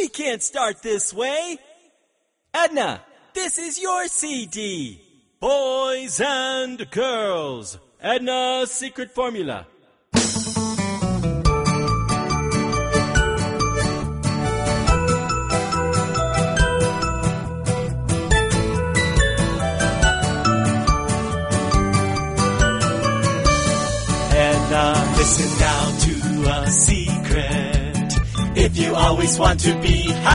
We can't start this way. Edna, this is your CD. Boys and girls. Edna's secret formula. Edna, listen now to a secret. If you always want to be